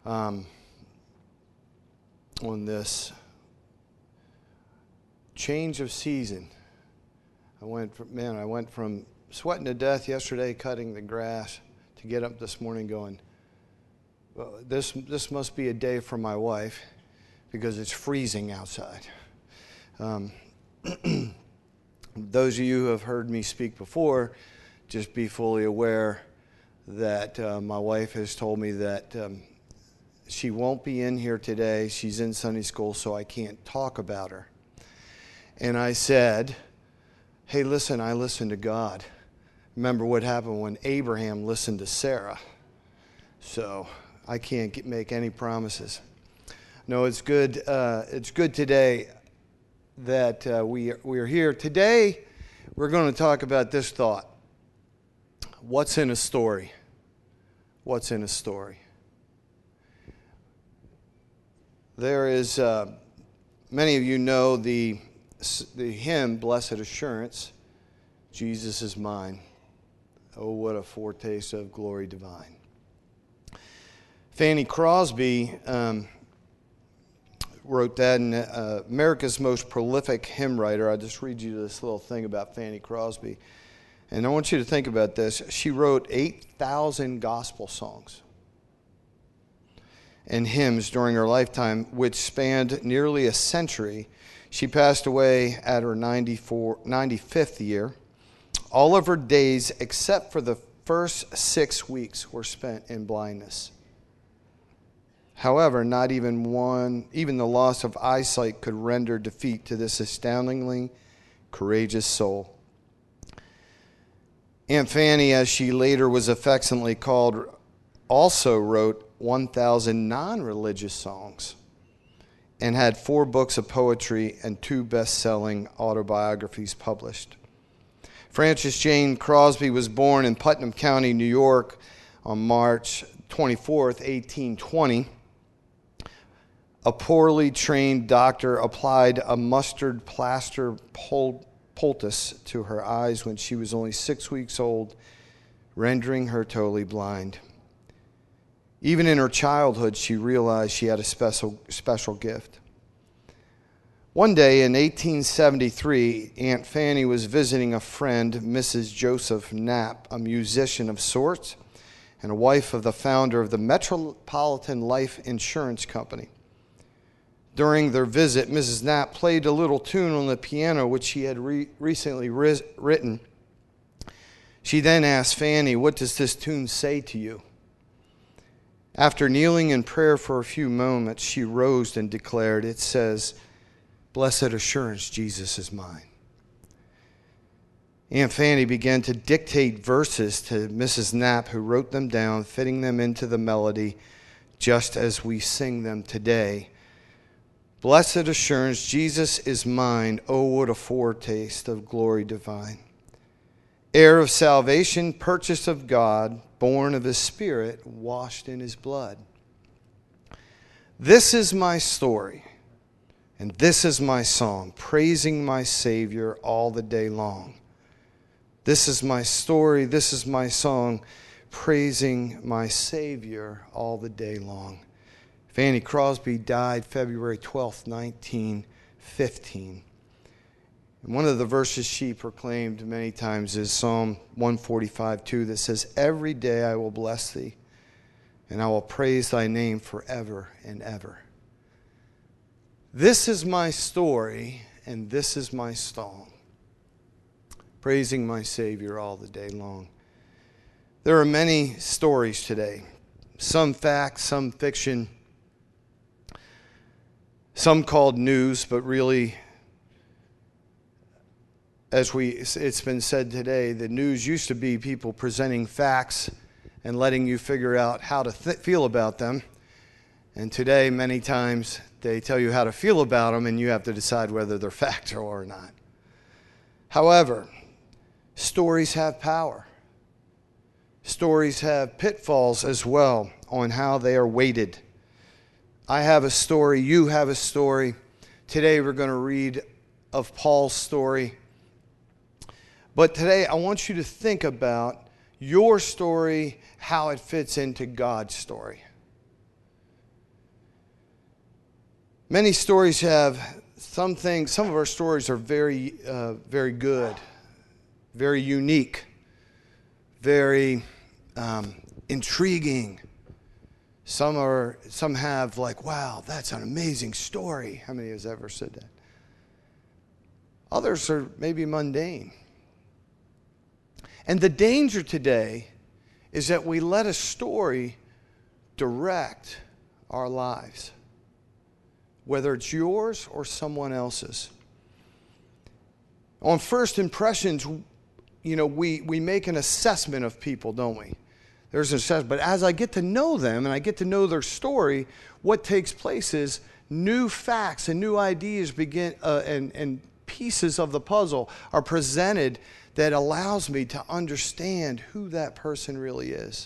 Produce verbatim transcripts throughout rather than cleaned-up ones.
um, on this change of season. I went from, man, I went from sweating to death yesterday cutting the grass to get up this morning going, well, this this must be a day for my wife because it's freezing outside. Um, those of you who have heard me speak before, just be fully aware that uh, my wife has told me that um, she won't be in here today. She's in Sunday school, so I can't talk about her. And I said, hey, listen, I listen to God. Remember what happened when Abraham listened to Sarah. So I can't get, make any promises. No, it's good. Uh, it's good today that uh, we we are here. Today, we're going to talk about this thought. What's in a story? What's in a story? There is, uh, many of you know the the hymn, Blessed Assurance, Jesus is mine. Oh, what a foretaste of glory divine. Fanny Crosby um, wrote that, and uh, America's most prolific hymn writer. I'll just read you this little thing about Fanny Crosby. And I want you to think about this. She wrote eight thousand gospel songs and hymns during her lifetime, which spanned nearly a century. She passed away at her ninety-four, ninety-fifth year. All of her days, except for the first six weeks, were spent in blindness. However, not even one, even the loss of eyesight could render defeat to this astoundingly courageous soul. Aunt Fanny, as she later was affectionately called, also wrote one thousand non-religious songs and had four books of poetry and two best-selling autobiographies published. Frances Jane Crosby was born in Putnam County, New York on March twenty-fourth, eighteen twenty. A poorly trained doctor applied a mustard plaster poultice to her eyes when she was only six weeks old, rendering her totally blind. Even in her childhood, she realized she had a special special gift. One day in eighteen seventy-three, Aunt Fanny was visiting a friend, Missus Joseph Knapp, a musician of sorts and a wife of the founder of the Metropolitan Life Insurance Company. During their visit, Missus Knapp played a little tune on the piano which she had re- recently ris- written. She then asked Fanny, "What does this tune say to you?" After kneeling in prayer for a few moments, she rose and declared, "It says, 'Blessed assurance, Jesus is mine.'" Aunt Fanny began to dictate verses to Missus Knapp, who wrote them down, fitting them into the melody just as we sing them today. Blessed assurance, Jesus is mine. Oh, what a foretaste of glory divine. Heir of salvation, purchased of God, born of his Spirit, washed in his blood. This is my story, and this is my song, praising my Savior all the day long. This is my story, this is my song, praising my Savior all the day long. Fanny Crosby died February twelfth, nineteen fifteen. And one of the verses she proclaimed many times is Psalm one forty-five two that says, "Every day I will bless thee, and I will praise thy name forever and ever." This is my story, and this is my song, praising my Savior all the day long. There are many stories today, some fact, some fiction, some called news, but really, as we it's been said today, the news used to be people presenting facts and letting you figure out how to th- feel about them. And today, many times, they tell you how to feel about them, and you have to decide whether they're fact or not. However, stories have power. Stories have pitfalls as well on how they are weighted. I have a story, you have a story. Today we're going to read of Paul's story. But today I want you to think about your story, how it fits into God's story. Many stories have some things, some of our stories are very, uh, very good, very unique, very um, intriguing. Some are, some have like, wow, that's an amazing story. How many has ever said that? Others are maybe mundane. And the danger today is that we let a story direct our lives, whether it's yours or someone else's. On first impressions, you know, we, we make an assessment of people, don't we? There's an assessment. But as I get to know them and I get to know their story, what takes place is new facts and new ideas begin, uh, and, and pieces of the puzzle are presented that allows me to understand who that person really is.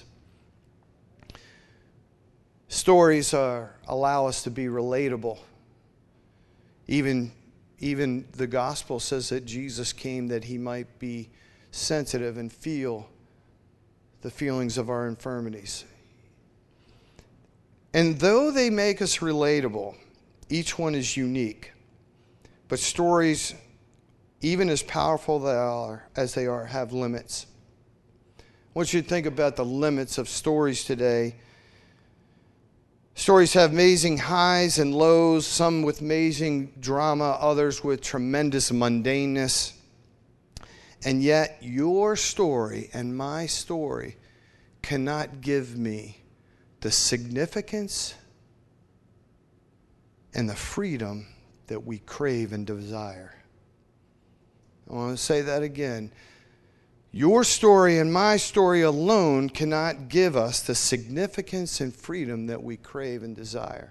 Stories are, allow us to be relatable. Even, even the gospel says that Jesus came that he might be sensitive and feel the feelings of our infirmities. And though they make us relatable, each one is unique. But stories, even as powerful they are, as they are, have limits. I want you to think about the limits of stories today. Stories have amazing highs and lows, some with amazing drama, others with tremendous mundaneness. And yet, your story and my story cannot give me the significance and the freedom that we crave and desire. I want to say that again. Your story and my story alone cannot give us the significance and freedom that we crave and desire.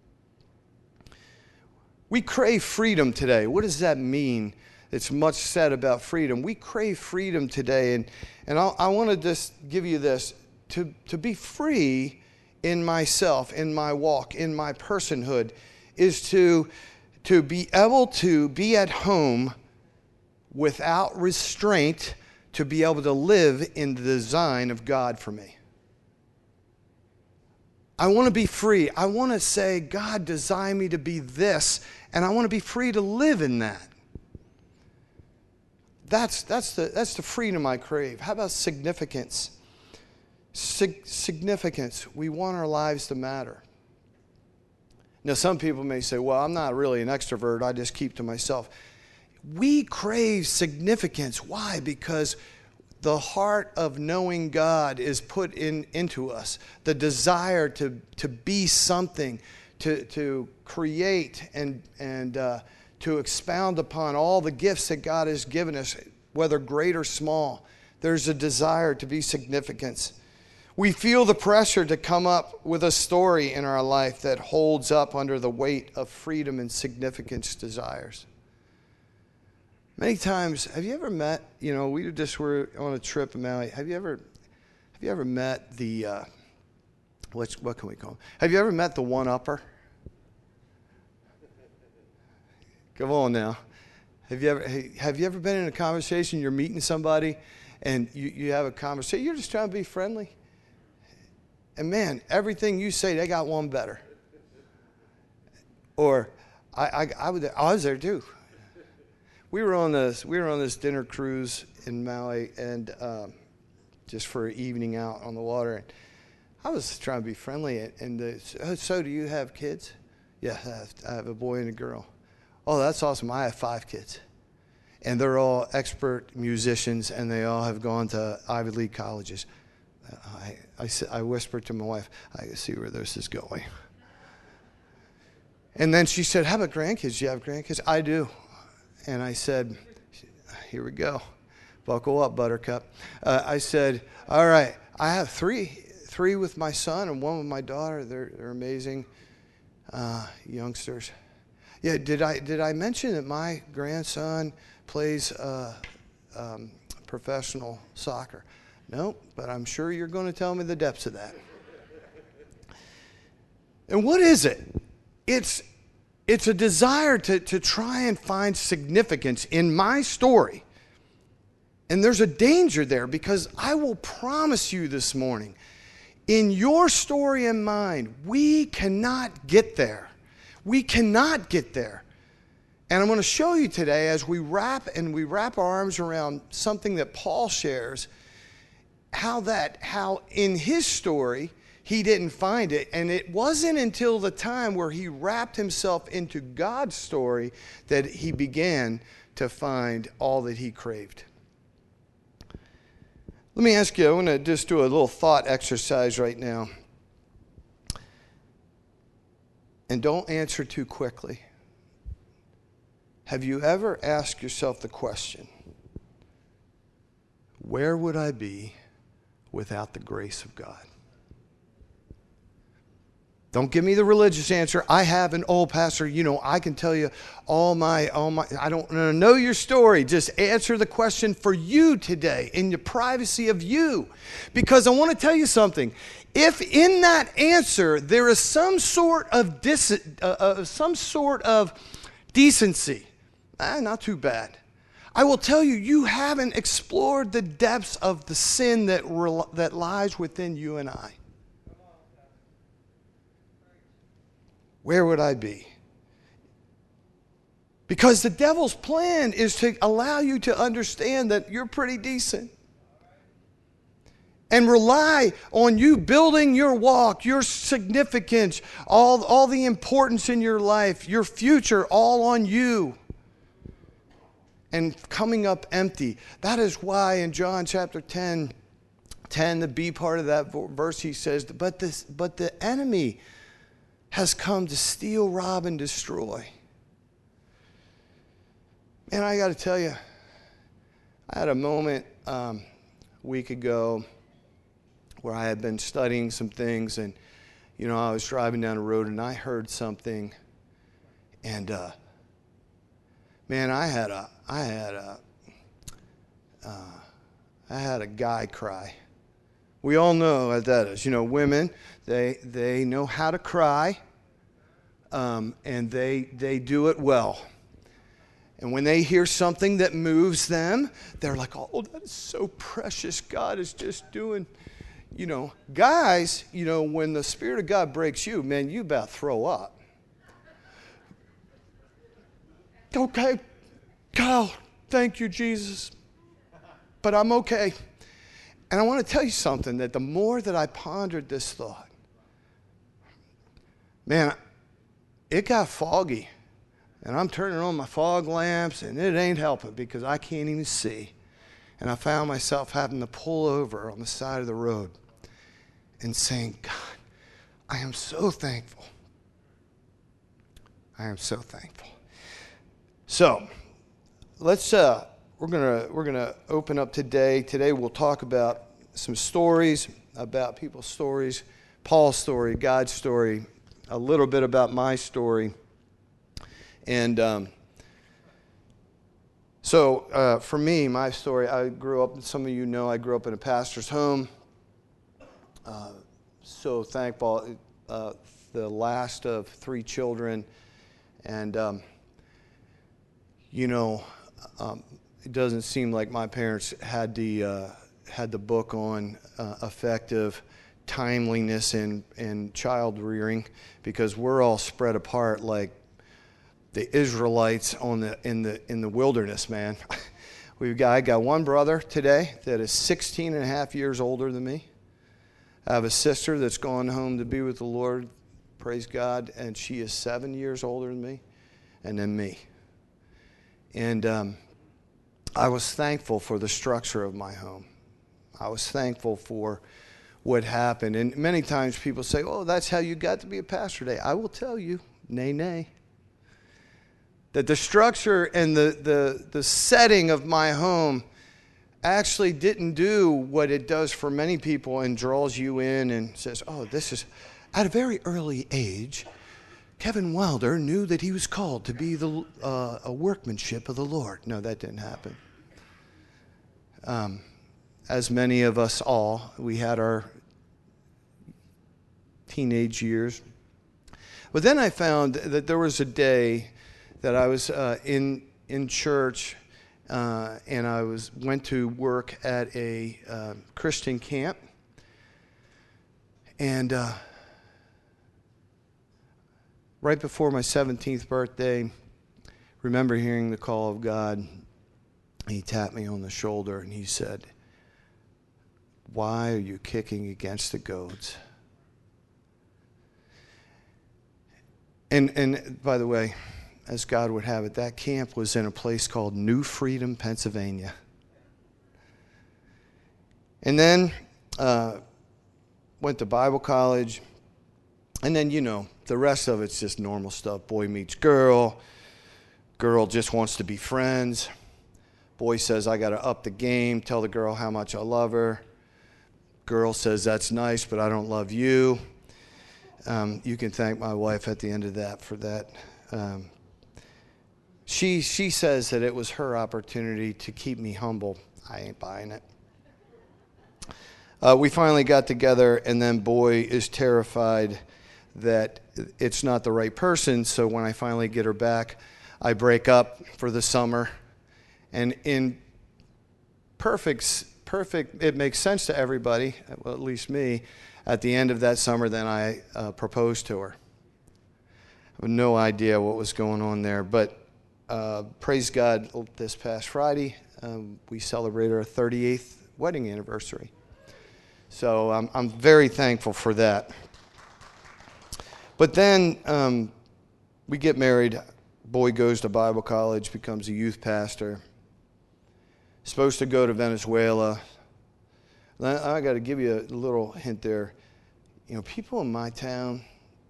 We crave freedom today. What does that mean? It's much said about freedom. We crave freedom today, and, and I'll, I want to just give you this. To, to be free in myself, in my walk, in my personhood, is to, to be able to be at home without restraint, to be able to live in the design of God for me. I want to be free. I want to say, God designed me to be this, and I want to be free to live in that. That's, that's, the, that's the freedom I crave. How about significance? Sig- significance. We want our lives to matter. Now, some people may say, well, I'm not really an extrovert. I just keep to myself. We crave significance. Why? Because the heart of knowing God is put in, into us. The desire to, to be something, to, to create and, and uh, to expound upon all the gifts that God has given us, whether great or small. There's a desire to be significant. We feel the pressure to come up with a story in our life that holds up under the weight of freedom and significance desires. Many times, have you ever met, you know, we just were on a trip in Maui. Have you ever, have you ever met the, uh, what's, what can we call him? Have you ever met the one-upper? Come on now. Have you ever, have you ever been in a conversation, you're meeting somebody, and you, you have a conversation, you're just trying to be friendly? And man, everything you say, they got one better. Or, I, I, I, would, I was there too. We were on this. We were on this dinner cruise in Maui, and um, just for an evening out on the water. And I was trying to be friendly. And, and the, so, do you have kids? Yeah, I have, I have a boy and a girl. Oh, that's awesome. I have five kids, and they're all expert musicians, and they all have gone to Ivy League colleges. I, I, I whispered to my wife, I can see where this is going. And then she said, how about grandkids? Do you have grandkids? I do. And I said, here we go. Buckle up, buttercup. Uh, I said, all right, I have three. Three with my son and one with my daughter. They're, they're amazing uh, youngsters. Yeah, did I did I mention that my grandson plays uh, um, professional soccer? Nope, but I'm sure you're going to tell me the depths of that. And what is it? It's it's a desire to, to try and find significance in my story. And there's a danger there, because I will promise you this morning, in your story and mine, we cannot get there. We cannot get there. And I'm going to show you today as we wrap and we wrap our arms around something that Paul shares, how that, how in his story, he didn't find it. And it wasn't until the time where he wrapped himself into God's story that he began to find all that he craved. Let me ask you, I want to just do a little thought exercise right now. And don't answer too quickly. Have you ever asked yourself the question, where would I be without the grace of God? Don't give me the religious answer. I have an old pastor, you know, I can tell you all my, all my, I don't know your story. Just answer the question for you today in the privacy of you. Because I want to tell you something. If in that answer there is some sort of dis, uh, uh, some sort of decency, eh, not too bad. I will tell you, you haven't explored the depths of the sin that re- that lies within you and I. Where would I be? Because the devil's plan is to allow you to understand that you're pretty decent. And rely on you building your walk, your significance, all, all the importance in your life, your future, all on you. And coming up empty. That is why in John chapter ten, ten, the B part of that verse, he says, but, this, but the enemy has come to steal, rob, and destroy. And I got to tell you, I had a moment um, a week ago where I had been studying some things, and you know, I was driving down the road and I heard something, and uh, man, I had a, I had a, uh, I had a guy cry. We all know what that is. You know, women, they they know how to cry, um, and they they do it well. And when they hear something that moves them, they're like, oh, that is so precious. God is just doing, you know. Guys, you know, when the Spirit of God breaks you, man, you about throw up. Okay, Kyle, thank you, Jesus. But I'm okay. And I want to tell you something, that the more that I pondered this thought, man, it got foggy. And I'm turning on my fog lamps, and it ain't helping because I can't even see. And I found myself having to pull over on the side of the road and saying, God, I am so thankful. I am so thankful. So, let's uh we're gonna we're gonna open up today. Today we'll talk about some stories, about people's stories, Paul's story, God's story, a little bit about my story. And um, so uh, for me, my story, I grew up, some of you know, I grew up in a pastor's home. Uh, so thankful, uh, the last of three children. And, um, you know, um, it doesn't seem like my parents had the, uh, had the book on uh, effective timeliness in, in child rearing, because we're all spread apart like the Israelites on the in the in the wilderness, man. We've got I got one brother today that is sixteen and a half years older than me. I have a sister that's gone home to be with the Lord, praise God, and she is seven years older than me, and then me. And um, I was thankful for the structure of my home. I was thankful for what happened. And many times people say, "Oh, that's how you got to be a pastor today." I will tell you, nay, nay. That the structure and the, the, the setting of my home actually didn't do what it does for many people and draws you in and says, oh, this is, at a very early age, Kevin Wilder knew that he was called to be the uh, a workmanship of the Lord. No, that didn't happen. Um, as many of us all, we had our teenage years. But then I found that there was a day that I was uh, in in church, uh, and I was went to work at a uh, Christian camp, and uh, right before my seventeenth birthday, remember hearing the call of God. He tapped me on the shoulder and he said, "Why are you kicking against the goads?" And and by the way, as God would have it, that camp was in a place called New Freedom, Pennsylvania. And then uh, went to Bible college. And then, you know, the rest of it's just normal stuff. Boy meets girl. Girl just wants to be friends. Boy says, I got to up the game, tell the girl how much I love her. Girl says, that's nice, but I don't love you. Um, you can thank my wife at the end of that for that. Um, she she says that it was her opportunity to keep me humble. I ain't buying it. Uh, we finally got together, and then boy is terrified that it's not the right person. So when I finally get her back, I break up for the summer. And in perfect, perfect, it makes sense to everybody, well, at least me. At the end of that summer, then I uh, proposed to her. I have no idea what was going on there, but uh, praise God, this past Friday, um, we celebrated our thirty-eighth wedding anniversary. So um, I'm very thankful for that. But then um, we get married. Boy goes to Bible college, becomes a youth pastor. Supposed to go to Venezuela. I got to give you a little hint there. You know, people in my town,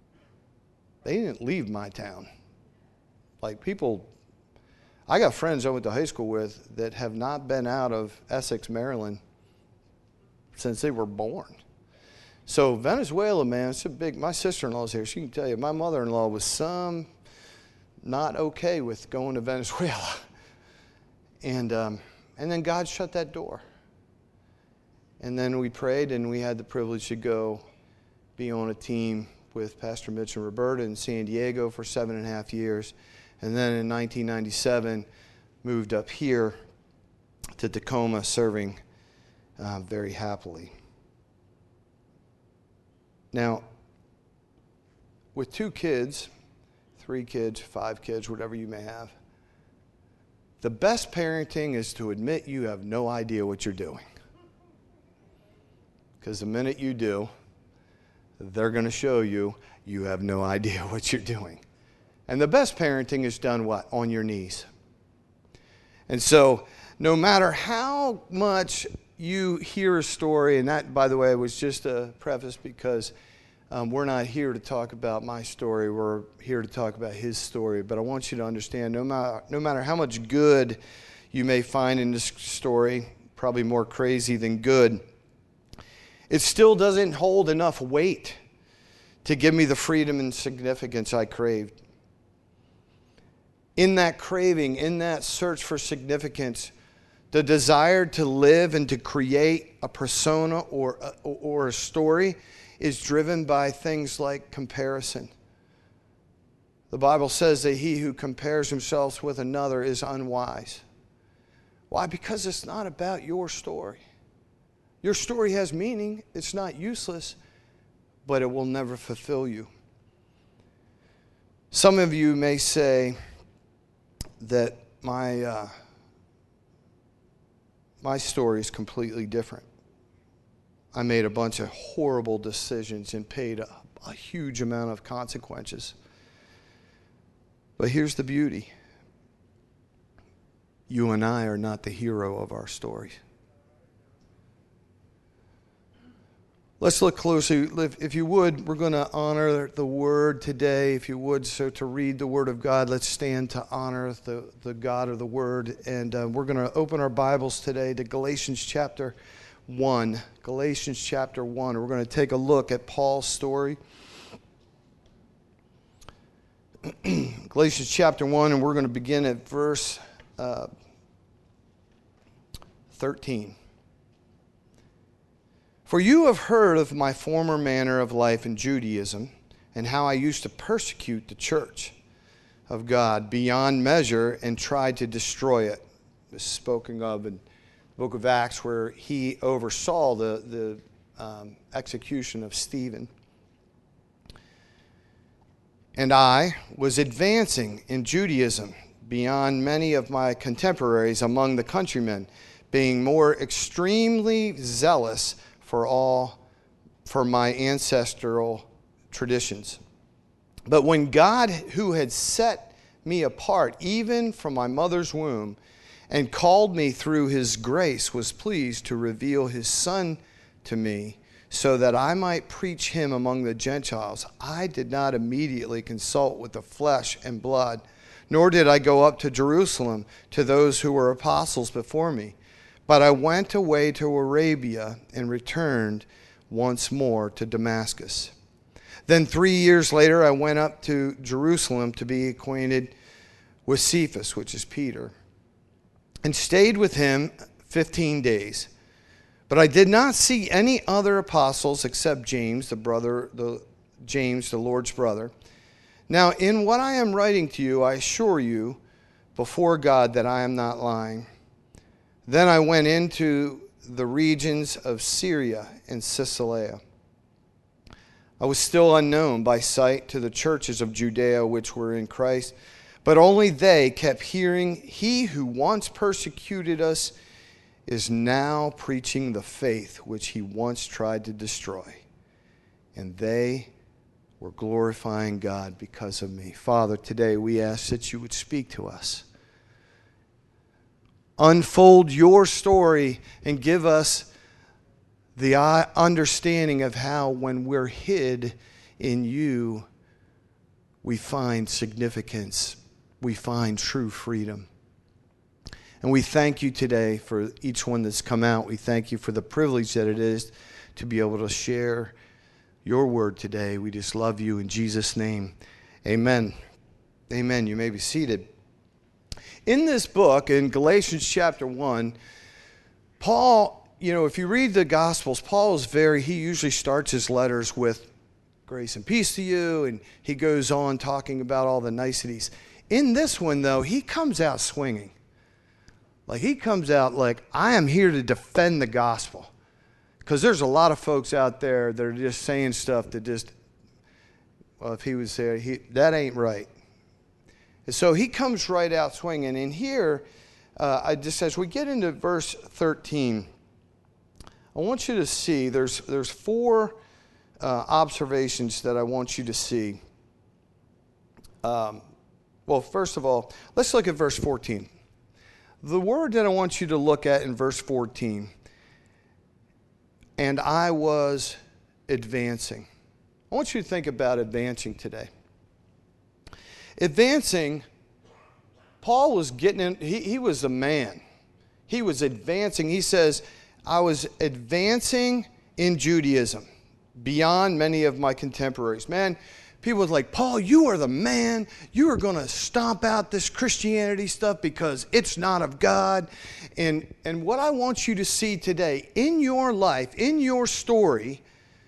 they didn't leave my town. Like people, I got friends I went to high school with that have not been out of Essex, Maryland since they were born. So Venezuela, man, it's a big, my sister-in-law's here. She can tell you, my mother-in-law was some not okay with going to Venezuela. And, um, and then God shut that door. And then we prayed, and we had the privilege to go be on a team with Pastor Mitch and Roberta in San Diego for seven and a half years. And then in nineteen ninety-seven, moved up here to Tacoma, serving uh, very happily. Now, with two kids, three kids, five kids, whatever you may have, the best parenting is to admit you have no idea what you're doing. Because the minute you do, they're going to show you you have no idea what you're doing. And the best parenting is done what? On your knees. And so no matter how much you hear a story, and that, by the way, was just a preface because um, we're not here to talk about my story. We're here to talk about his story. But I want you to understand, no matter, no matter how much good you may find in this story, probably more crazy than good, it still doesn't hold enough weight to give me the freedom and significance I craved. In that craving, in that search for significance, the desire to live and to create a persona or a, or a story is driven by things like comparison. The Bible says that he who compares himself with another is unwise. Why? Because it's not about your story. Your story has meaning. It's not useless, but it will never fulfill you. Some of you may say that my uh, my story is completely different. I made a bunch of horrible decisions and paid a, a huge amount of consequences. But here's the beauty. You and I are not the hero of our story. Let's look closely. If you would, we're going to honor the Word today, if you would. So to read the Word of God, let's stand to honor the, the God of the Word. And uh, we're going to open our Bibles today to Galatians chapter one. Galatians chapter one. We're going to take a look at Paul's story. Galatians chapter one, and we're going to begin at verse uh, thirteen. For you have heard of my former manner of life in Judaism, and how I used to persecute the church of God beyond measure and tried to destroy it. This is spoken of in the book of Acts, where he oversaw the, the um, execution of Stephen. And I was advancing in Judaism beyond many of my contemporaries among the countrymen, being more extremely zealous for all for my ancestral traditions. But when God, who had set me apart even from my mother's womb and called me through his grace, was pleased to reveal his Son to me, so that I might preach him among the Gentiles, I did not immediately consult with the flesh and blood, nor did I go up to Jerusalem to those who were apostles before me. But I went away to Arabia and returned once more to Damascus. Then three years later, I went up to Jerusalem to be acquainted with Cephas, which is Peter, and stayed with him fifteen days. But I did not see any other apostles except James, the brother, the James, the Lord's brother. Now, in what I am writing to you, I assure you before God that I am not lying. Then I went into the regions of Syria and Cilicia. I was still unknown by sight to the churches of Judea which were in Christ, but only they kept hearing, "He who once persecuted us is now preaching the faith which he once tried to destroy." And they were glorifying God because of me. Father, today we ask that you would speak to us. Unfold your story and give us the understanding of how when we're hid in you, we find significance, we find true freedom. And we thank you today for each one that's come out. We thank you for the privilege that it is to be able to share your word today. We just love you in Jesus' name. Amen. Amen. You may be seated. In this book, in Galatians chapter one, Paul, you know, if you read the Gospels, Paul is very, he usually starts his letters with grace and peace to you, and he goes on talking about all the niceties. In this one, though, he comes out swinging. Like, he comes out like, I am here to defend the gospel. Because there's a lot of folks out there that are just saying stuff that just, well, if he was there, he, that ain't right. And so he comes right out swinging. And here, uh, I just as we get into verse thirteen, I want you to see, there's, there's four uh, observations that I want you to see. Um, well, first of all, let's look at verse fourteen. The word that I want you to look at in verse fourteen, and I was advancing. I want you to think about advancing today. Advancing, Paul was getting in, he, he was a man. He was advancing. He says, I was advancing in Judaism beyond many of my contemporaries. Man, people were like, Paul, you are the man. You are going to stomp out this Christianity stuff because it's not of God. And, and what I want you to see today, in your life, in your story,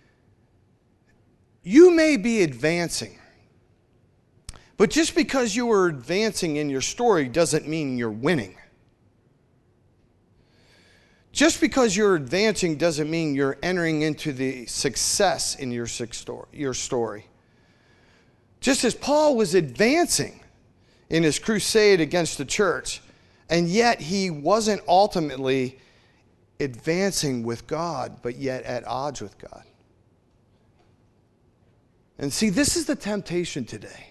you may be advancing. But just because you are advancing in your story doesn't mean you're winning. Just because you're advancing doesn't mean you're entering into the success in your story. Just as Paul was advancing in his crusade against the church, and yet he wasn't ultimately advancing with God, but yet at odds with God. And see, this is the temptation today.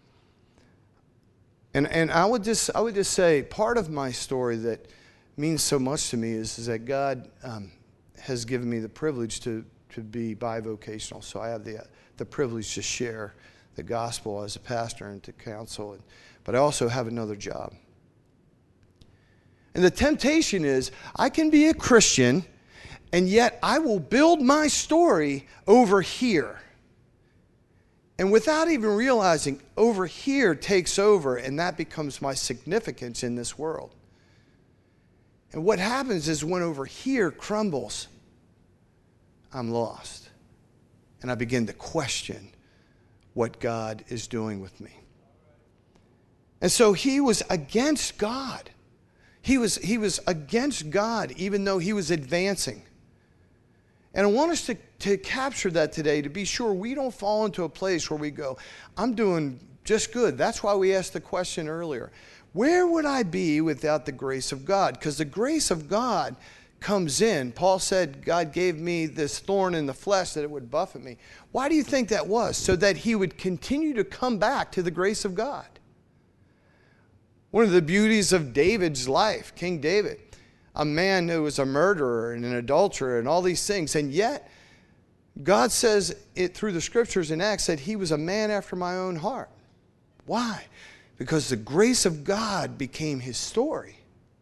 And and I would just I would just say part of my story that means so much to me is, is that God um, has given me the privilege to to be bivocational. So I have the the privilege to share the gospel as a pastor and to counsel, but I also have another job. And the temptation is I can be a Christian, and yet I will build my story over here. And without even realizing, over here takes over, and that becomes my significance in this world. And what happens is when over here crumbles, I'm lost. And I begin to question what God is doing with me. And so he was against God. He was, he was against God even though he was advancing. And I want us to, to capture that today, to be sure we don't fall into a place where we go, I'm doing just good. That's why we asked the question earlier. Where would I be without the grace of God? Because the grace of God comes in. Paul said, God gave me this thorn in the flesh that it would buffet me. Why do you think that was? So that he would continue to come back to the grace of God. One of the beauties of David's life, King David, a man who was a murderer and an adulterer and all these things, and yet God says it through the scriptures in Acts that he was a man after my own heart. Why? Because the grace of God became his story.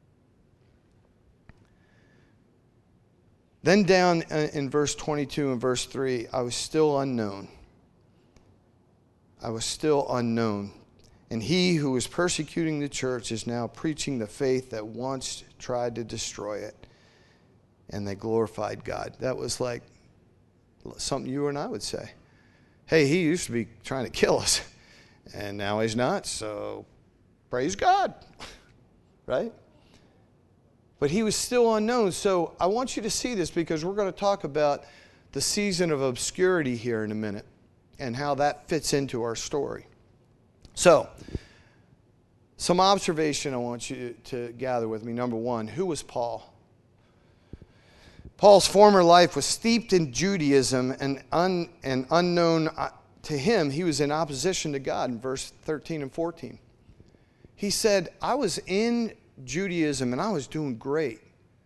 Then down in verse twenty-two and verse three, I was still unknown. I was still unknown. And he who was persecuting the church is now preaching the faith that once tried to destroy it. And they glorified God. That was like something you and I would say. Hey, he used to be trying to kill us. And now he's not, so praise God. Right? But he was still unknown. So I want you to see this because we're going to talk about the season of obscurity here in a minute and how that fits into our story. So, some observation I want you to gather with me. Number one, who was Paul? Paul's former life was steeped in Judaism and, un, and unknown to him. He was in opposition to God in verse thirteen and fourteen. He said, I was in Judaism and I was doing great.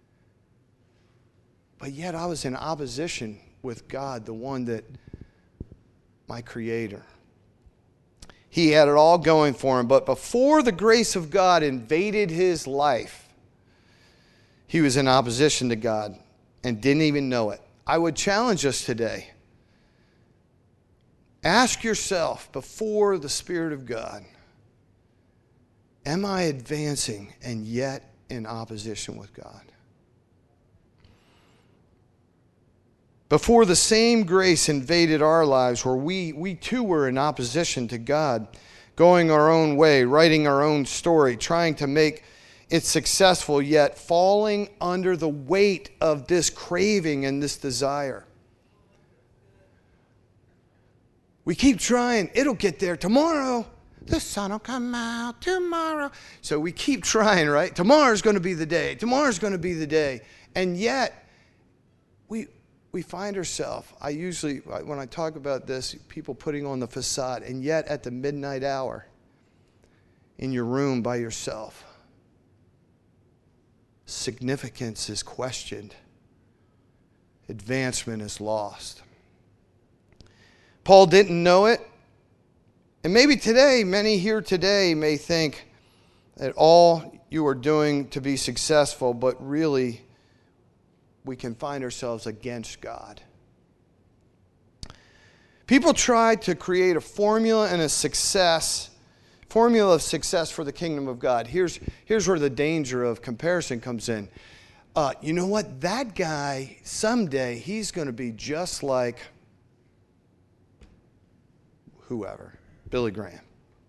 But yet I was in opposition with God, the one that, my Creator. He had it all going for him. But before the grace of God invaded his life, he was in opposition to God and didn't even know it. I would challenge us today. Ask yourself before the Spirit of God, am I advancing and yet in opposition with God? Before the same grace invaded our lives where we, we too were in opposition to God, going our own way, writing our own story, trying to make it successful, yet falling under the weight of this craving and this desire. We keep trying. It'll get there tomorrow. The sun will come out tomorrow. So we keep trying, right? Tomorrow's going to be the day. Tomorrow's going to be the day. And yet, we... We find ourselves, I usually, when I talk about this, people putting on the facade, and yet at the midnight hour, in your room by yourself, significance is questioned. Advancement is lost. Paul didn't know it. And maybe today, many here today may think that all you are doing to be successful, but really, we can find ourselves against God. People try to create a formula and a success, formula of success for the kingdom of God. Here's, here's where the danger of comparison comes in. Uh, you know what? That guy, someday, he's going to be just like whoever, Billy Graham.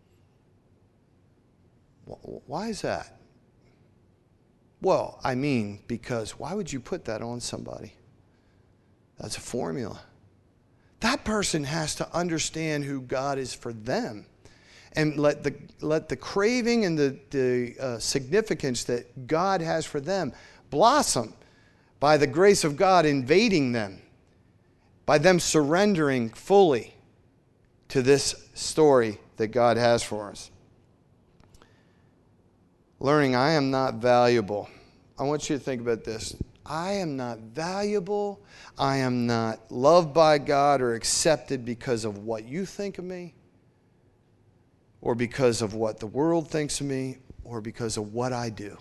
Why is that? Well, I mean, because why would you put that on somebody? That's a formula. That person has to understand who God is for them. And let the, let the craving and the, the uh, significance that God has for them blossom by the grace of God invading them, by them surrendering fully to this story that God has for us. Learning, I am not valuable. I want you to think about this. I am not valuable. I am not loved by God or accepted because of what you think of me, or because of what the world thinks of me, or because of what I do,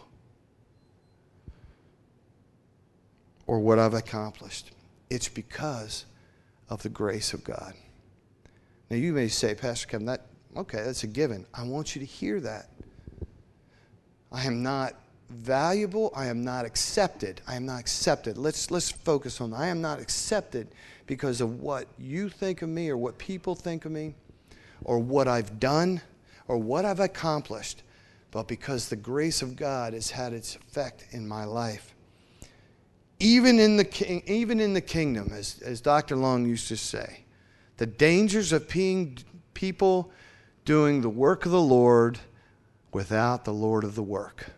or what I've accomplished. It's because of the grace of God. Now you may say, Pastor Kevin, that okay, that's a given. I want you to hear that. I am not valuable. I am not accepted. I am not accepted. Let's let's focus on that. I am not accepted because of what you think of me or what people think of me or what I've done or what I've accomplished, but because the grace of God has had its effect in my life. Even in the king, even in the kingdom, as, as Doctor Long used to say, the dangers of being people doing the work of the Lord without the Lord of the work.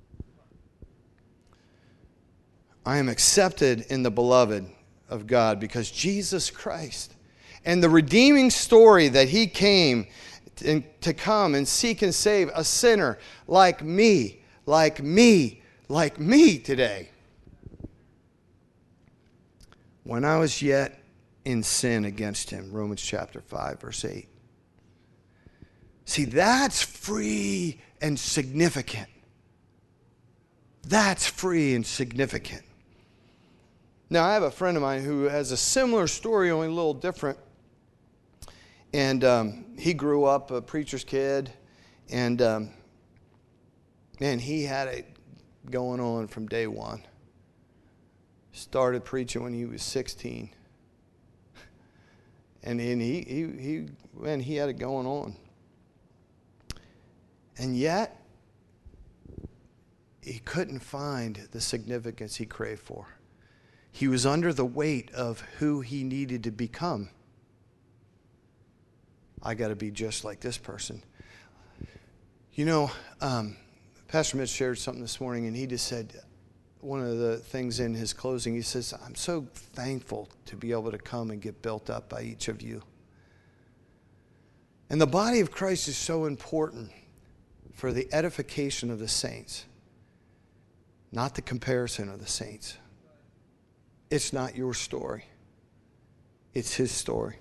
I am accepted in the beloved of God because Jesus Christ and the redeeming story that he came to come and seek and save a sinner like me, like me, like me today. When I was yet in sin against him, Romans chapter five, verse eight. See, that's free and significant. That's free and significant. Now, I have a friend of mine who has a similar story, only a little different. And um, he grew up a preacher's kid. And, um, man, he had it going on from day one. Started preaching when he was sixteen. And, and he, he, he, man, he had it going on. And yet, he couldn't find the significance he craved for. He was under the weight of who he needed to become. I got to be just like this person. You know, um, Pastor Mitch shared something this morning, and he just said, one of the things in his closing, he says, I'm so thankful to be able to come and get built up by each of you. And the body of Christ is so important for the edification of the saints, not the comparison of the saints. It's not your story. It's his story.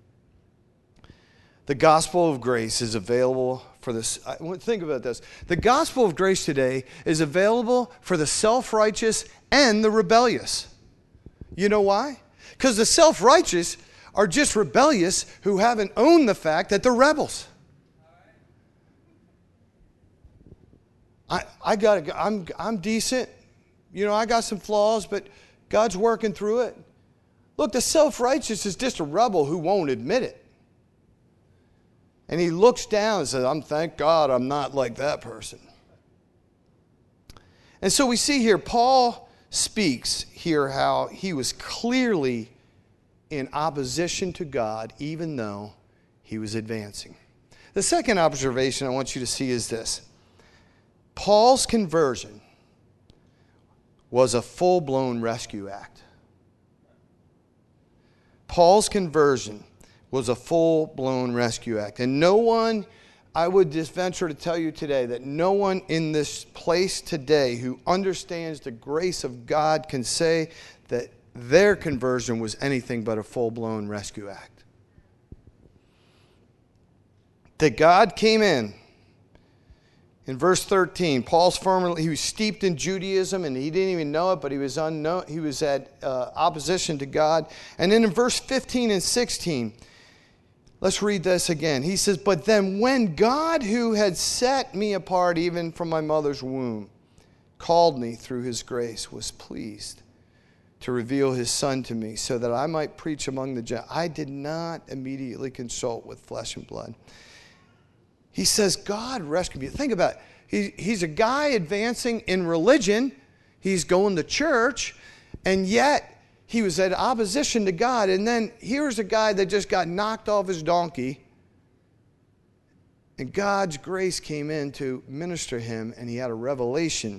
The gospel of grace is available for this. Think about this. The gospel of grace today is available for the self-righteous and the rebellious. You know why? Because the self-righteous are just rebellious who haven't owned the fact that they're rebels. I, I got I'm I'm decent. You know, I got some flaws, but God's working through it. Look, the self-righteous is just a rebel who won't admit it. And he looks down and says, I'm thank God I'm not like that person. And so we see here, Paul speaks here how he was clearly in opposition to God, even though he was advancing. The second observation I want you to see is this. Paul's conversion was a full-blown rescue act. Paul's conversion was a full-blown rescue act. And no one, I would just venture to tell you today, that no one in this place today who understands the grace of God can say that their conversion was anything but a full-blown rescue act. That God came in. In verse thirteen, Paul's firmly, he was steeped in Judaism and he didn't even know it, but he was unknown, he was at uh, opposition to God. And then in verse fifteen and sixteen, let's read this again. He says, but then when God, who had set me apart even from my mother's womb, called me through his grace, was pleased to reveal his Son to me so that I might preach among the Gentiles. I did not immediately consult with flesh and blood. He says, God rescued me. Think about it. He, he's a guy advancing in religion. He's going to church. And yet, he was at opposition to God. And then here's a guy that just got knocked off his donkey. And God's grace came in to minister him. And he had a revelation.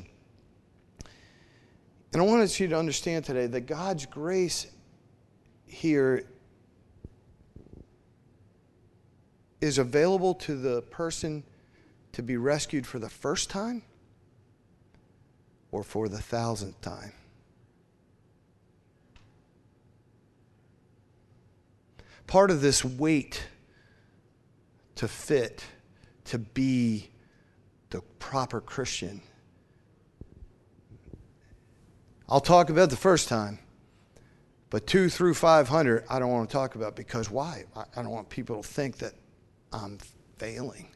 And I wanted you to understand today that God's grace here is available to the person to be rescued for the first time or for the thousandth time. Part of this weight to fit, to be the proper Christian. I'll talk about the first time. But two through five hundred, I don't want to talk about, because why? I don't want people to think that I'm failing.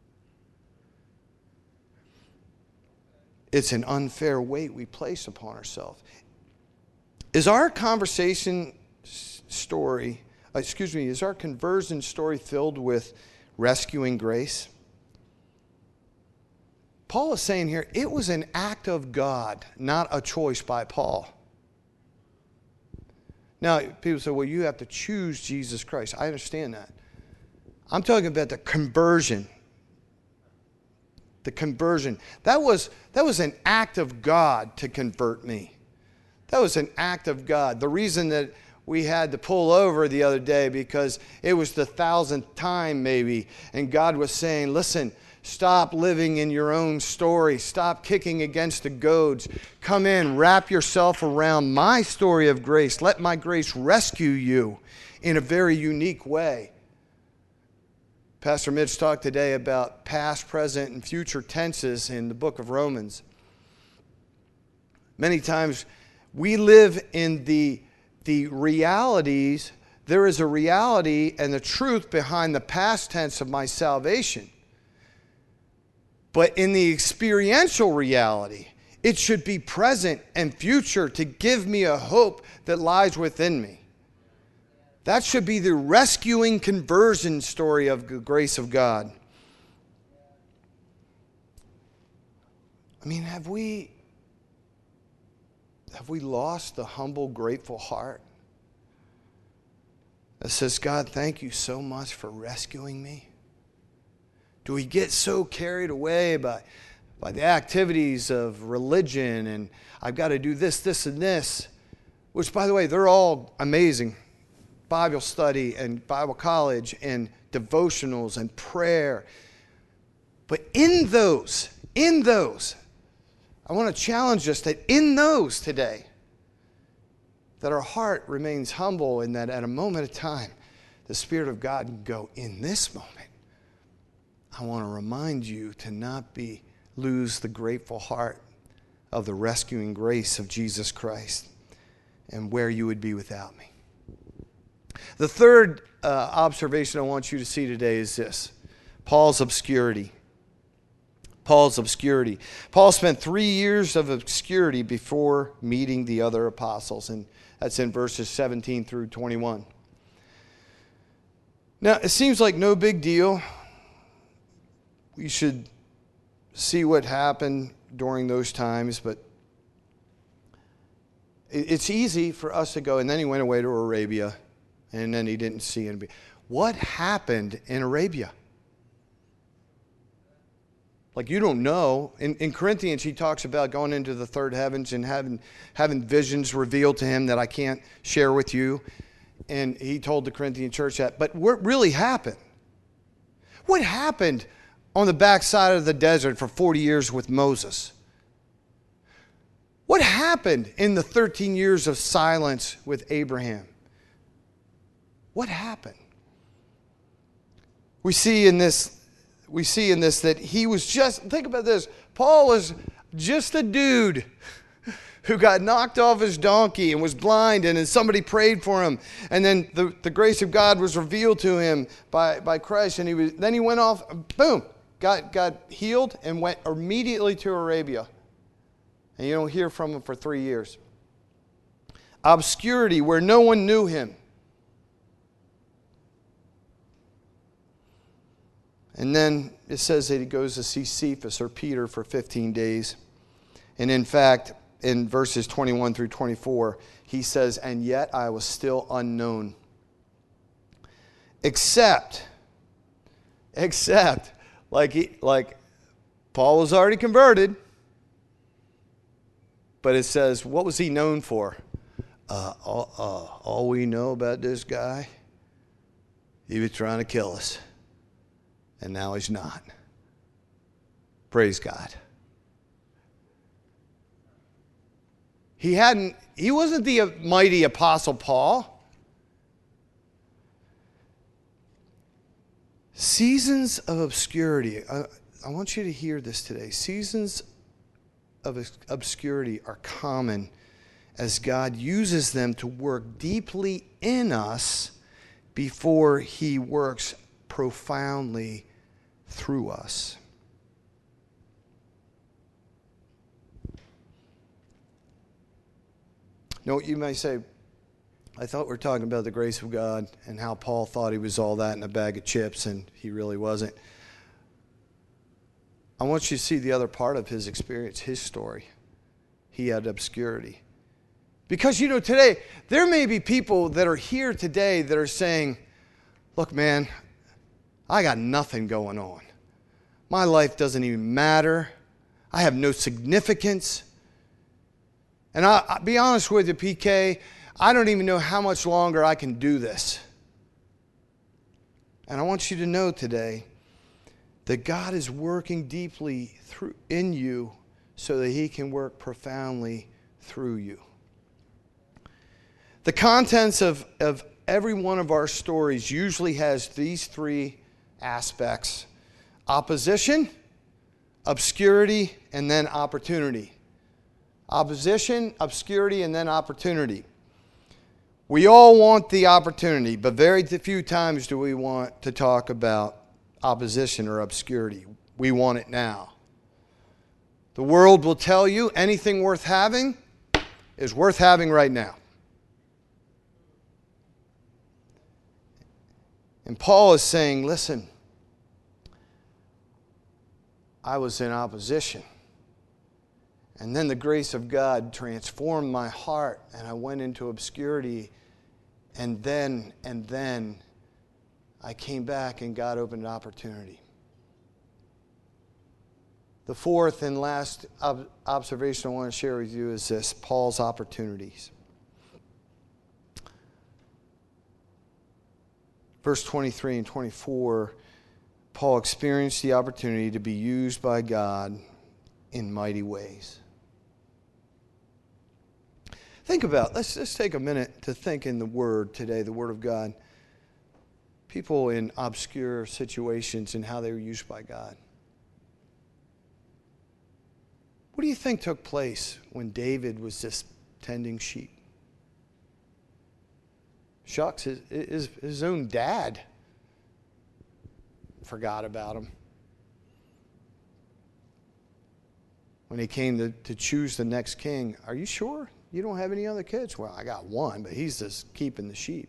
It's an unfair weight we place upon ourselves. Is our conversation story, excuse me, is our conversion story filled with rescuing grace? Paul is saying here, it was an act of God, not a choice by Paul. Now, people say, well, you have to choose Jesus Christ. I understand that. I'm talking about the conversion. The conversion. That was, that was an act of God to convert me. That was an act of God. The reason that we had to pull over the other day because it was the thousandth time maybe, and God was saying, listen, stop living in your own story. Stop kicking against the goads. Come in, wrap yourself around my story of grace. Let my grace rescue you in a very unique way. Pastor Mitch talked today about past, present, and future tenses in the book of Romans. Many times we live in the, the realities. There is a reality and the truth behind the past tense of my salvation. But in the experiential reality, it should be present and future to give me a hope that lies within me. That should be the rescuing conversion story of the grace of God. I mean, have we, have we lost the humble, grateful heart that says, God, thank you so much for rescuing me? Do we get so carried away by, by the activities of religion and I've got to do this, this, and this, which, by the way, they're all amazing. Bible study and Bible college and devotionals and prayer. But in those, in those, I want to challenge us that in those today, that our heart remains humble and that at a moment of time, the Spirit of God can go, in this moment, I want to remind you to not be lose the grateful heart of the rescuing grace of Jesus Christ and where you would be without me. The third uh, observation I want you to see today is this: Paul's obscurity. Paul's obscurity. Paul spent three years of obscurity before meeting the other apostles, and that's in verses seventeen through twenty-one. Now, it seems like no big deal. We should see what happened during those times, but it's easy for us to go, and then he went away to Arabia, and then he didn't see anybody. What happened in Arabia? Like, you don't know. In, in Corinthians, he talks about going into the third heavens and having, having visions revealed to him that I can't share with you. And he told the Corinthian church that. But what really happened? What happened on the backside of the desert for forty years with Moses? What happened in the thirteen years of silence with Abraham? What happened? We see in this, we see in this that he was just, think about this, Paul was just a dude who got knocked off his donkey and was blind, and then somebody prayed for him, and then the, the grace of God was revealed to him by, by Christ, and he was, then he went off, boom, got, got healed and went immediately to Arabia. And you don't hear from him for three years. Obscurity, where no one knew him. And then it says that he goes to see Cephas or Peter for fifteen days. And in fact, in verses twenty-one through twenty-four, he says, and yet I was still unknown. Except, except, like, he, like Paul was already converted. But it says, what was he known for? Uh, all, uh, all we know about this guy, he was trying to kill us. And now he's not. Praise God. He hadn't, he wasn't the mighty apostle Paul. Seasons of obscurity. I, I want you to hear this today. Seasons of obscurity are common as God uses them to work deeply in us before he works profoundly through us. You know, you may say, I thought we were talking about the grace of God and how Paul thought he was all that in a bag of chips, and he really wasn't. I want you to see the other part of his experience, his story. He had obscurity Because, you know, today, there may be people that are here today that are saying, look, man, I got nothing going on. My life doesn't even matter. I have no significance. And I, I'll be honest with you, P K, I don't even know how much longer I can do this. And I want you to know today that God is working deeply through in you so that He can work profoundly through you. The contents of, of every one of our stories usually has these three aspects: opposition, obscurity, and then opportunity. Opposition, obscurity, and then opportunity. We all want the opportunity, but very few times do we want to talk about opposition or obscurity. We want it now. The world will tell you anything worth having is worth having right now. And Paul is saying, listen, I was in opposition. And then the grace of God transformed my heart, and I went into obscurity. And then, and then, I came back and God opened an opportunity. The fourth and last ob- observation I want to share with you is this: Paul's opportunities. Verse twenty-three and twenty-four, Paul experienced the opportunity to be used by God in mighty ways. Think about, let's just take a minute to think in the Word today, the Word of God. People in obscure situations and how they were used by God. What do you think took place when David was just tending sheep? Shucks, his, his, his own dad forgot about him. When he came to, to choose the next king, are you sure you don't have any other kids? Well, I got one, but he's just keeping the sheep.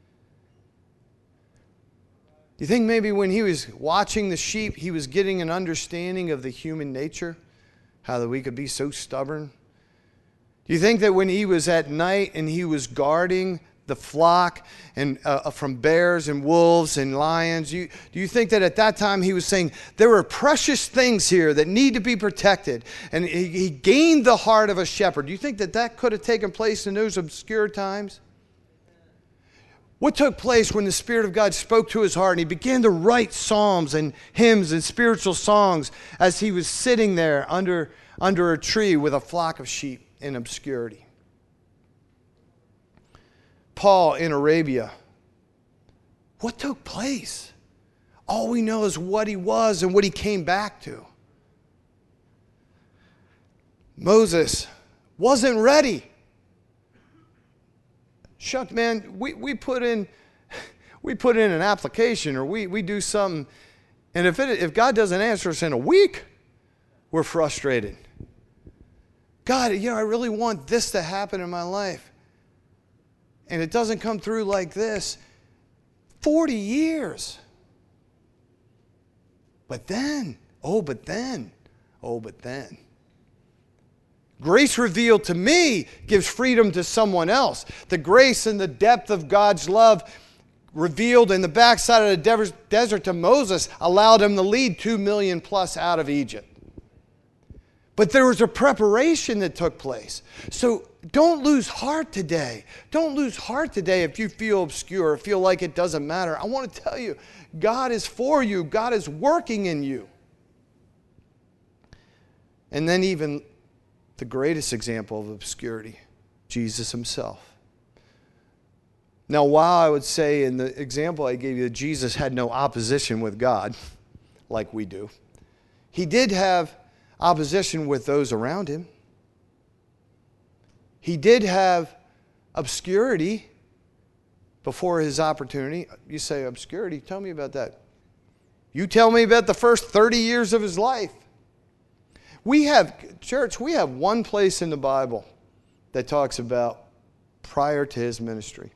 Do you think maybe when he was watching the sheep, he was getting an understanding of the human nature? How that we could be so stubborn? Do you think that when he was at night and he was guarding the flock and uh, from bears and wolves and lions, you, do you think that at that time he was saying, there are precious things here that need to be protected? And he, he gained the heart of a shepherd. Do you think that that could have taken place in those obscure times? What took place when the Spirit of God spoke to his heart and he began to write psalms and hymns and spiritual songs as he was sitting there under, under a tree with a flock of sheep in obscurity? Paul in Arabia, what took place? All we know is what he was and what he came back to. Moses wasn't ready. Shuck, man, we, we put in we put in an application or we, we do something, and if it, if God doesn't answer us in a week, we're frustrated. God, you know, I really want this to happen in my life. And it doesn't come through like this. forty years. But then, oh, but then, oh, but then. Grace revealed to me gives freedom to someone else. The grace and the depth of God's love revealed in the backside of the desert to Moses allowed him to lead two million plus out of Egypt. But there was a preparation that took place. So don't lose heart today. Don't lose heart today if you feel obscure, feel like it doesn't matter. I want to tell you, God is for you. God is working in you. And then even the greatest example of obscurity, Jesus himself. Now, while I would say in the example I gave you that Jesus had no opposition with God, like we do, he did have opposition with those around him. He did have obscurity before his opportunity. You say obscurity, tell me about that. You tell me about the first thirty years of his life. We have, church, we have one place in the Bible that talks about prior to his ministry.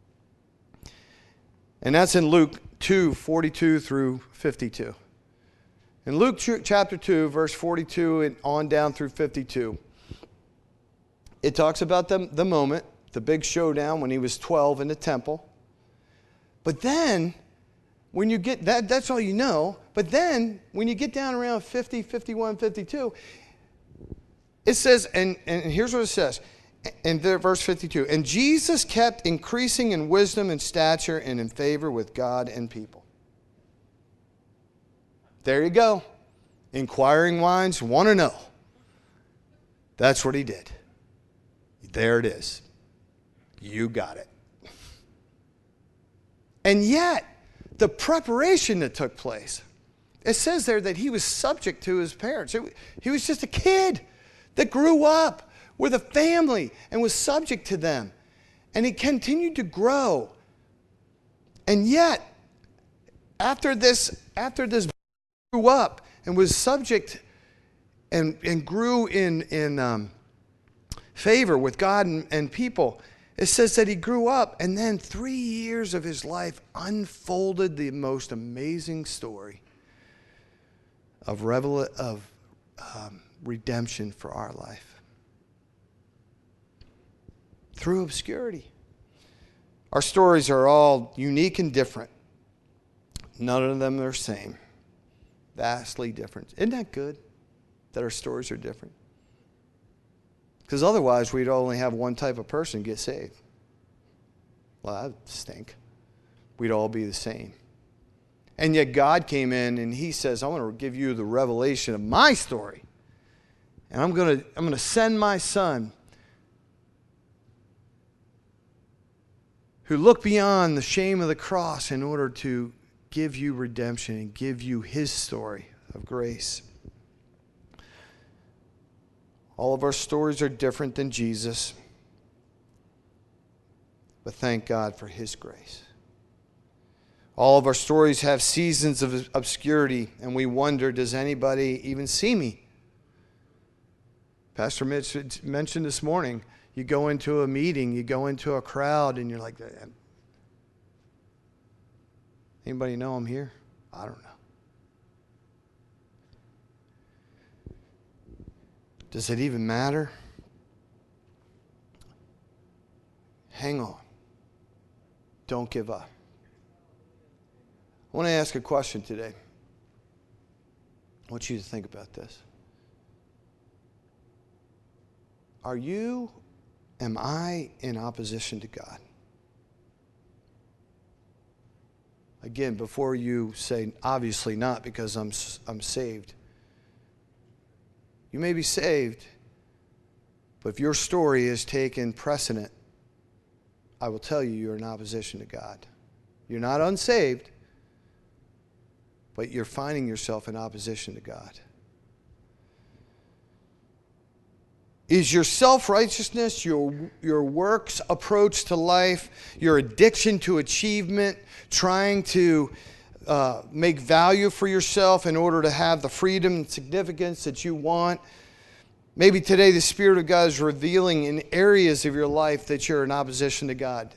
And that's in Luke two, forty-two through fifty-two. In Luke chapter two, verse forty-two and on down through fifty-two, It talks about the, the moment, the big showdown when he was twelve in the temple. But then, when you get, that, that's all you know. But then, when you get down around fifty, fifty-one, fifty-two, it says, and, and here's what it says, in verse fifty-two, and Jesus kept increasing in wisdom and stature and in favor with God and people. There you go. Inquiring minds want to know. That's what he did. There it is. You got it. And yet, the preparation that took place, it says there that he was subject to his parents. He was just a kid that grew up with a family and was subject to them. And he continued to grow. And yet, after this, after this grew up and was subject and, and grew in, in um, favor with God and, and people, it says that he grew up, and then three years of his life unfolded the most amazing story of, revel- of um, redemption for our life. Through obscurity. Our stories are all unique and different. None of them are the same. Vastly different. Isn't that good that our stories are different? Because otherwise we'd only have one type of person get saved. Well, that would stink. We'd all be the same. And yet God came in and he says, I want to give you the revelation of my story. And I'm going to, I'm going to send my son who looked beyond the shame of the cross in order to give you redemption and give you his story of grace. All of our stories are different than Jesus, but thank God for his grace. All of our stories have seasons of obscurity, and we wonder, does anybody even see me? Pastor Mitch mentioned this morning, you go into a meeting, you go into a crowd, and you're like, anybody know I'm here? I don't know. Does it even matter? Hang on. Don't give up. I want to ask a question today. I want you to think about this. Are you, am I in opposition to God? Again, before you say, obviously not because I'm, I'm saved. You may be saved, but if your story is taken precedent, I will tell you you're in opposition to God. You're not unsaved, but you're finding yourself in opposition to God. Is your self-righteousness, your, your works approach to life, your addiction to achievement, trying to uh, make value for yourself in order to have the freedom and significance that you want? Maybe today the Spirit of God is revealing in areas of your life that you're in opposition to God.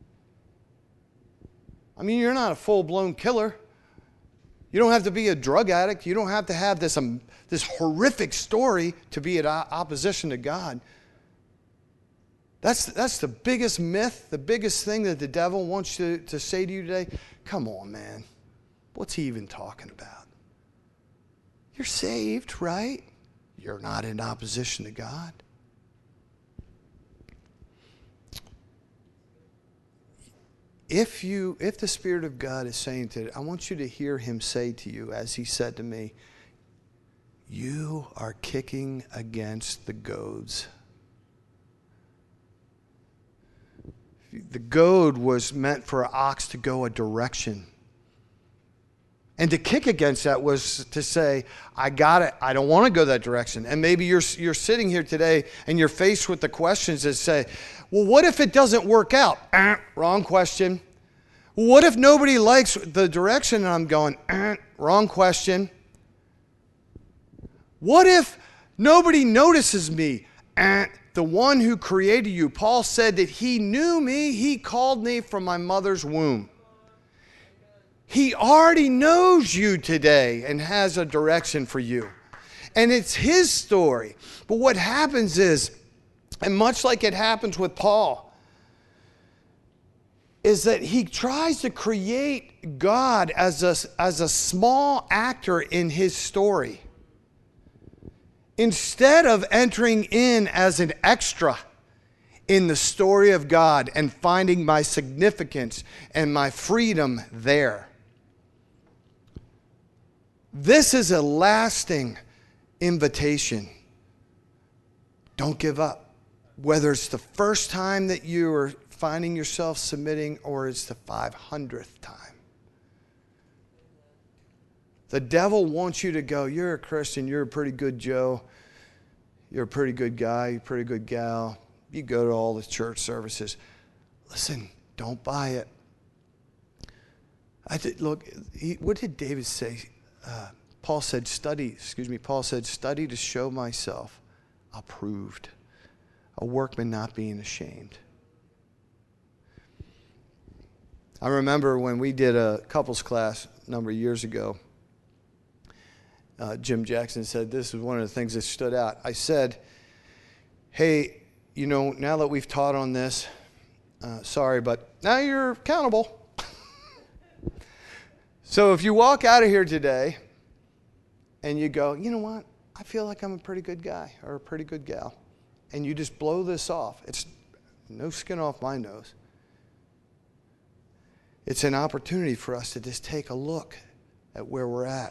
I mean, you're not a full-blown killer. You don't have to be a drug addict. You don't have to have this, um, this horrific story to be in opposition to God. That's, that's the biggest myth, the biggest thing that the devil wants to, to say to you today. Come on, man. What's he even talking about? You're saved, right? You're not in opposition to God. If you, if the Spirit of God is saying to you, I want you to hear him say to you, as he said to me, you are kicking against the goads. The goad was meant for an ox to go a direction. And to kick against that was to say, I got it. I don't want to go that direction. And maybe you're you're sitting here today and you're faced with the questions that say, well, what if it doesn't work out? Eh, wrong question. What if nobody likes the direction I'm going? Eh, wrong question. What if nobody notices me? Eh, the one who created you. Paul said that he knew me. He called me from my mother's womb. He already knows you today and has a direction for you. And it's his story. But what happens is, And much like it happens with Paul, is that he tries to create God as a, as a small actor in his story, instead of entering in as an extra in the story of God and finding my significance and my freedom there. This is a lasting invitation. Don't give up. Whether it's the first time that you are finding yourself submitting or it's the five hundredth time. The devil wants you to go, you're a Christian, you're a pretty good Joe, you're a pretty good guy, you're a pretty good gal, you go to all the church services. Listen, don't buy it. I did, look, he, what did David say? Uh, Paul said, study, excuse me, Paul said, study to show myself approved, a workman not being ashamed. I remember when we did a couples class a number of years ago, uh, Jim Jackson said this was one of the things that stood out. I said, hey, you know, now that we've taught on this, uh, sorry, but now you're accountable. So if you walk out of here today and you go, you know what, I feel like I'm a pretty good guy or a pretty good gal, and you just blow this off, it's no skin off my nose. It's an opportunity for us to just take a look at where we're at.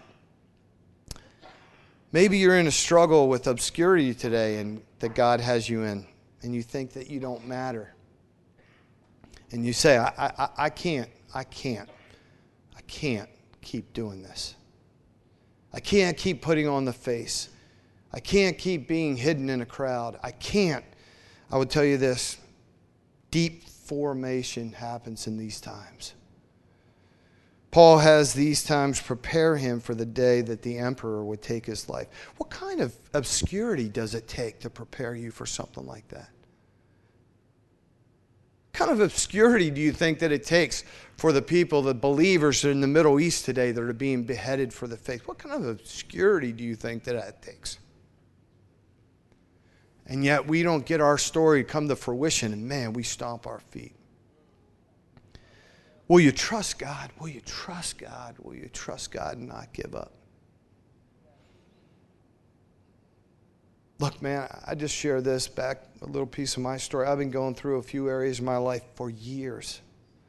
Maybe you're in a struggle with obscurity today and that God has you in, and you think that you don't matter. And you say, I, I, I can't, I can't, I can't keep doing this. I can't keep putting on the face. I can't keep being hidden in a crowd. I can't. I would tell you this, deep formation happens in these times. Paul has these times prepare him for the day that the emperor would take his life. What kind of obscurity does it take to prepare you for something like that? What kind of obscurity do you think that it takes for the people, the believers in the Middle East today that are being beheaded for the faith? What kind of obscurity do you think that that takes? And yet we don't get our story come to fruition, and man, we stomp our feet. Will you trust God? Will you trust God? Will you trust God and not give up? Look, man, I just share this back, a little piece of my story. I've been going through a few areas of my life for years.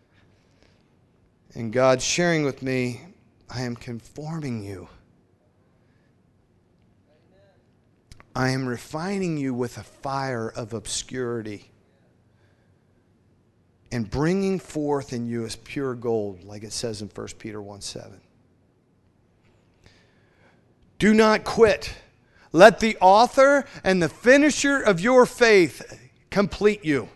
And God's sharing with me, I am conforming you. I am refining you with a fire of obscurity and bringing forth in you as pure gold, like it says in First Peter one seven. Do not quit. Let the author and the finisher of your faith complete you.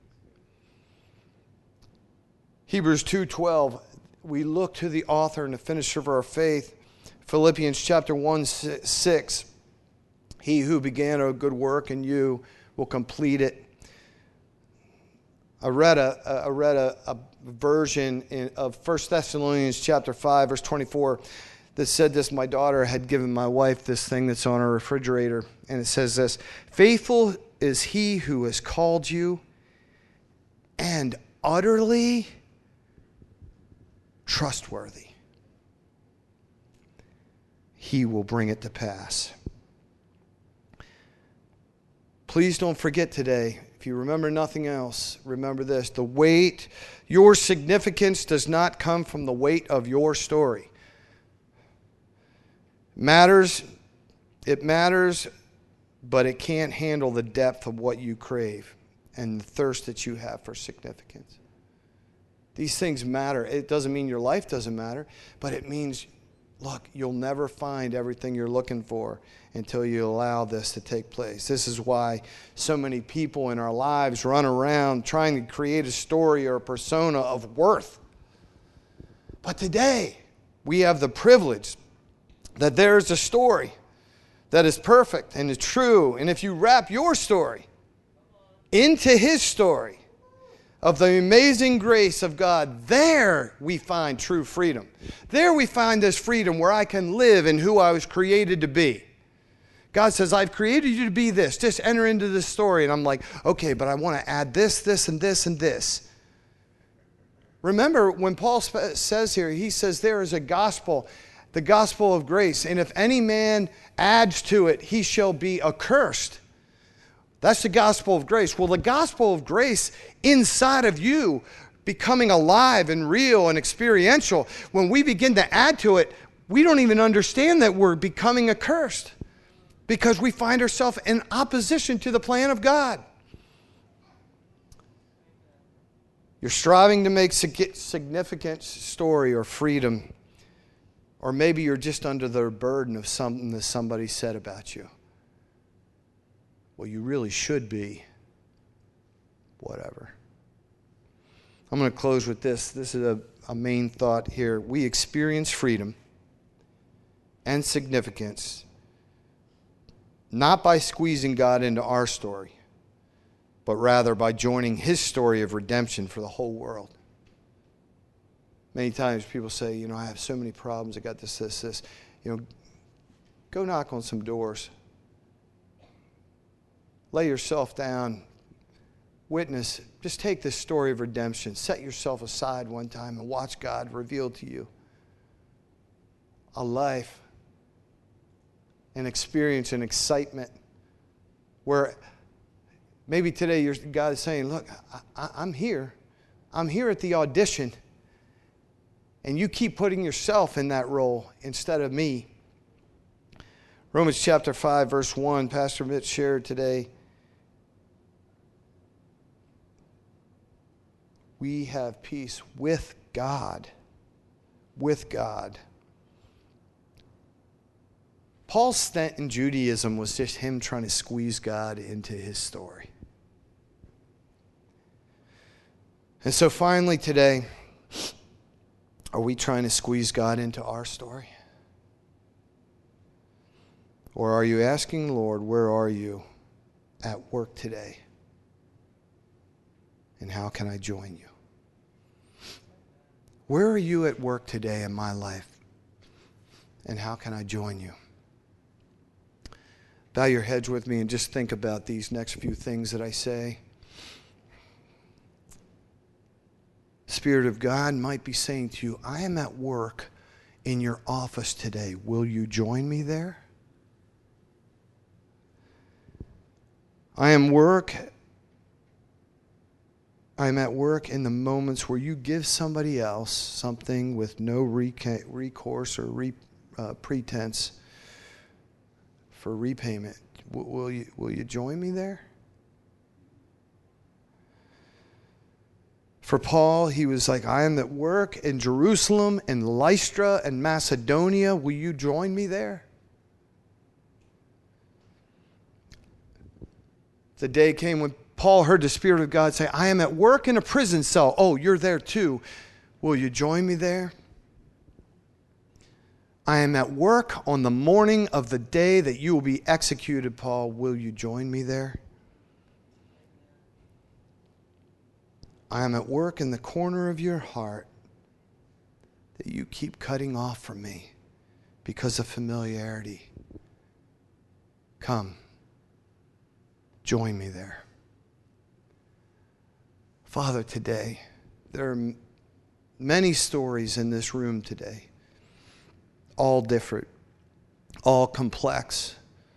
Hebrews two twelve, we look to the author and the finisher of our faith. Philippians chapter one six, he who began a good work in you will complete it. I read a, I read a, a version in, of First Thessalonians chapter five, verse twenty-four, that said this. My daughter had given my wife this thing that's on her refrigerator, and it says this: faithful is he who has called you, and utterly trustworthy. He will bring it to pass. Please don't forget today, if you remember nothing else, remember this: the weight, your significance does not come from the weight of your story. Matters, it matters, but it can't handle the depth of what you crave and the thirst that you have for significance. These things matter. It doesn't mean your life doesn't matter, but it means, look, you'll never find everything you're looking for until you allow this to take place. This is why so many people in our lives run around trying to create a story or a persona of worth. But today, we have the privilege that there is a story that is perfect and is true. And if you wrap your story into His story of the amazing grace of God, there we find true freedom. There we find this freedom where I can live in who I was created to be. God says, I've created you to be this. Just enter into this story. And I'm like, okay, but I want to add this, this, and this, and this. Remember, when Paul sp- says here, he says there is a gospel, the gospel of grace. And if any man adds to it, he shall be accursed. That's the gospel of grace. Well, the gospel of grace inside of you, becoming alive and real and experiential, when we begin to add to it, we don't even understand that we're becoming accursed because we find ourselves in opposition to the plan of God. You're striving to make significant story or freedom, or maybe you're just under the burden of something that somebody said about you. Well, you really should be. Whatever. I'm going to close with this. This is a, a main thought here. We experience freedom and significance not by squeezing God into our story, but rather by joining his story of redemption for the whole world. Many times people say, you know, I have so many problems. I got this, this, this. You know, go knock on some doors. Lay yourself down. Witness. Just take this story of redemption. Set yourself aside one time and watch God reveal to you a life, an experience, an excitement where maybe today your God is saying, look, I, I, I'm here. I'm here at the audition. And you keep putting yourself in that role instead of me. Romans chapter five, verse one, Pastor Mitch shared today. We have peace with God. With God. Paul's stint in Judaism was just him trying to squeeze God into his story. And so finally today, are we trying to squeeze God into our story? Or are you asking, Lord, where are you at work today? And how can I join you? Where are you at work today in my life? And how can I join you? Bow your heads with me and just think about these next few things that I say. Spirit of God might be saying to you, I am at work in your office today. Will you join me there? I am work. I am at work in the moments where you give somebody else something with no reca- recourse or re, uh, pretense for repayment. W- will you, will you join me there? For Paul, he was like, I am at work in Jerusalem and Lystra and Macedonia. Will you join me there? The day came when Paul heard the Spirit of God say, I am at work in a prison cell. Oh, you're there too. Will you join me there? I am at work on the morning of the day that you will be executed, Paul. Will you join me there? I am at work in the corner of your heart that you keep cutting off from me because of familiarity. Come, join me there. Father, today, there are many stories in this room today, all different, all complex.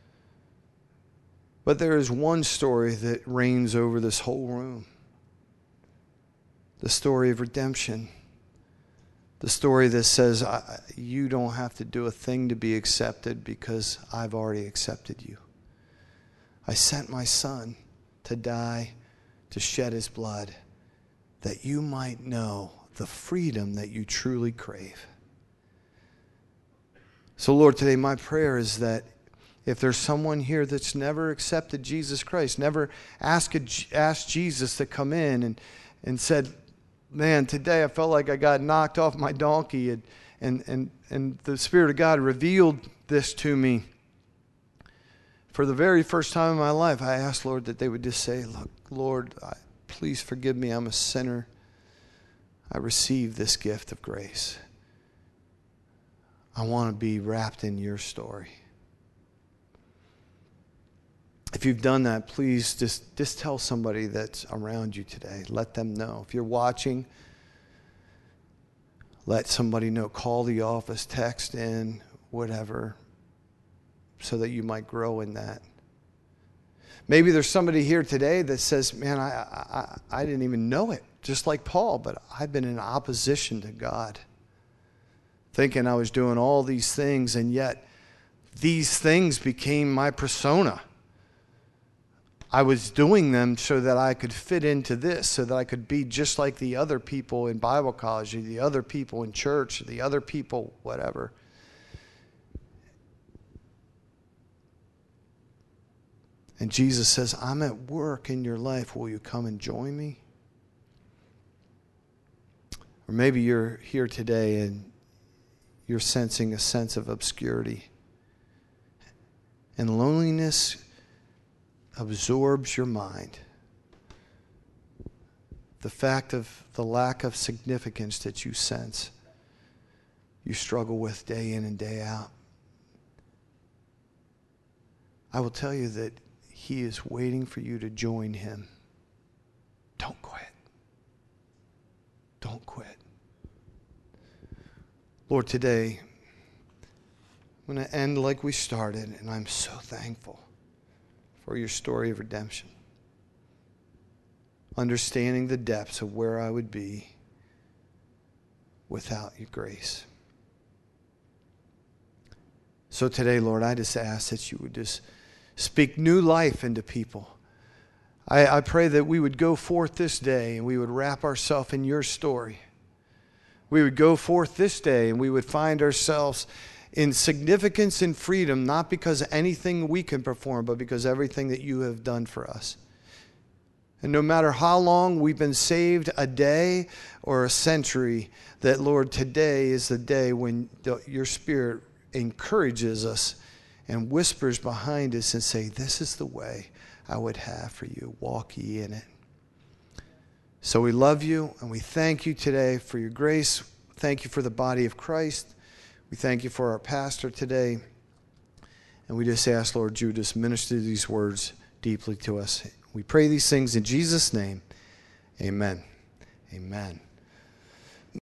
But there is one story that reigns over this whole room. The story of redemption. The story that says, I, you don't have to do a thing to be accepted because I've already accepted you. I sent my son to die, to shed his blood, that you might know the freedom that you truly crave. So, Lord, today my prayer is that if there's someone here that's never accepted Jesus Christ, never asked, asked Jesus to come in and, and said, man, today I felt like I got knocked off my donkey and, and, and, and the Spirit of God revealed this to me. For the very first time in my life, I asked, Lord, that they would just say, look, Lord, I, please forgive me. I'm a sinner. I receive this gift of grace. I want to be wrapped in your story. If you've done that, please just, just tell somebody that's around you today. Let them know. If you're watching, let somebody know. Call the office, text in, whatever, so that you might grow in that. Maybe there's somebody here today that says, man, I, I, I didn't even know it, just like Paul, but I've been in opposition to God, thinking I was doing all these things, and yet these things became my persona. I was doing them so that I could fit into this, so that I could be just like the other people in Bible college, or the other people in church, or the other people, whatever. And Jesus says, I'm at work in your life. Will you come and join me? Or maybe you're here today and you're sensing a sense of obscurity. And loneliness absorbs your mind. The fact of the lack of significance that you sense, you struggle with day in and day out. I will tell you that He is waiting for you to join Him. Don't quit. Don't quit. Lord, today, I'm going to end like we started, and I'm so thankful for your story of redemption. Understanding the depths of where I would be without your grace. So today, Lord, I just ask that you would just speak new life into people. I, I pray that we would go forth this day and we would wrap ourselves in your story. We would go forth this day and we would find ourselves in significance and freedom, not because of anything we can perform, but because everything that you have done for us. And no matter how long we've been saved, a day or a century, that, Lord, today is the day when the, your Spirit encourages us and whispers behind us and say, this is the way I would have for you. Walk ye in it. So we love you and we thank you today for your grace. Thank you for the body of Christ. We thank you for our pastor today. And we just ask, Lord, you just minister these words deeply to us. We pray these things in Jesus' name. Amen. Amen.